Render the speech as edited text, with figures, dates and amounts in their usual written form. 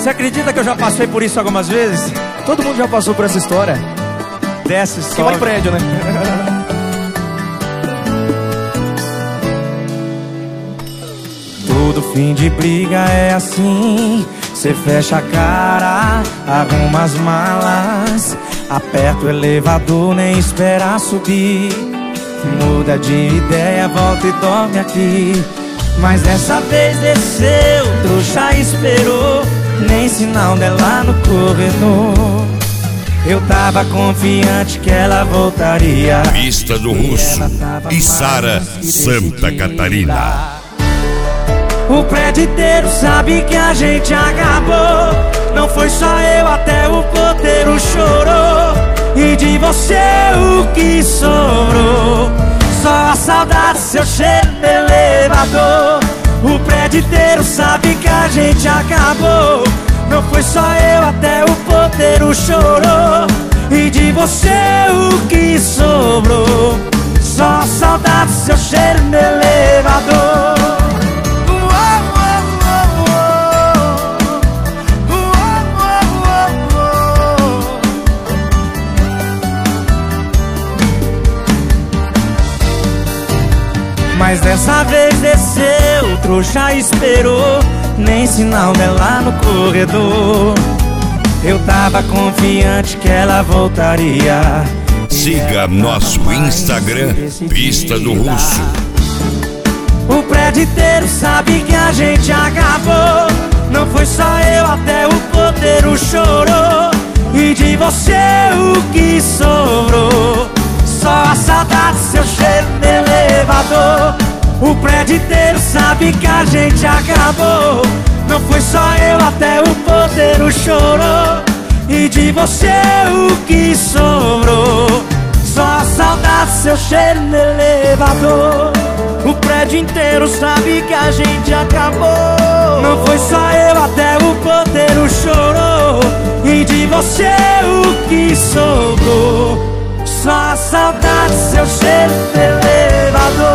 Você acredita que eu já passei por isso algumas vezes? Todo mundo já passou por essa história. Desce, Que mora em sobe. prédio, né? Todo fim de briga é assim. Cê fecha a cara, arruma as malas, aperta o elevador, nem espera subir. Muda de ideia, volta e dorme aqui. Mas dessa vez desceu, trouxa esperou, nem sinal dela no corredor. Eu tava confiante que ela voltaria. Pista do Russo, Içara, Santa Catarina. O prédio inteiro sabe que a gente acabou. Não foi só eu, até o porteiro chorou. E de você o que sobrou? Só a saudade, seu cheiro no elevador. O prédio inteiro sabe que a gente acabou. Não foi só eu, até o porteiro chorou. E de você o que sobrou? Só a saudade, seu cheiro no elevador. Mas dessa vez desceu, o trouxa esperou, nem sinal dela no corredor. Eu tava confiante que ela voltaria. Siga nosso Instagram, Pista do Russo. O prédio inteiro sabe que a gente acabou. Não foi só eu, até o porteiro chorou. E de você o que sobrou? Só a saudade, seu cheiro no elevador. O prédio inteiro sabe que a gente acabou. Não foi só eu, até o porteiro chorou. E de você o que sobrou? Só a saudade, seu cheiro no elevador. O prédio inteiro sabe que a gente acabou. Não foi só eu, até o porteiro chorou. E de você o que sobrou? Só a saudade, seu cheiro no elevador.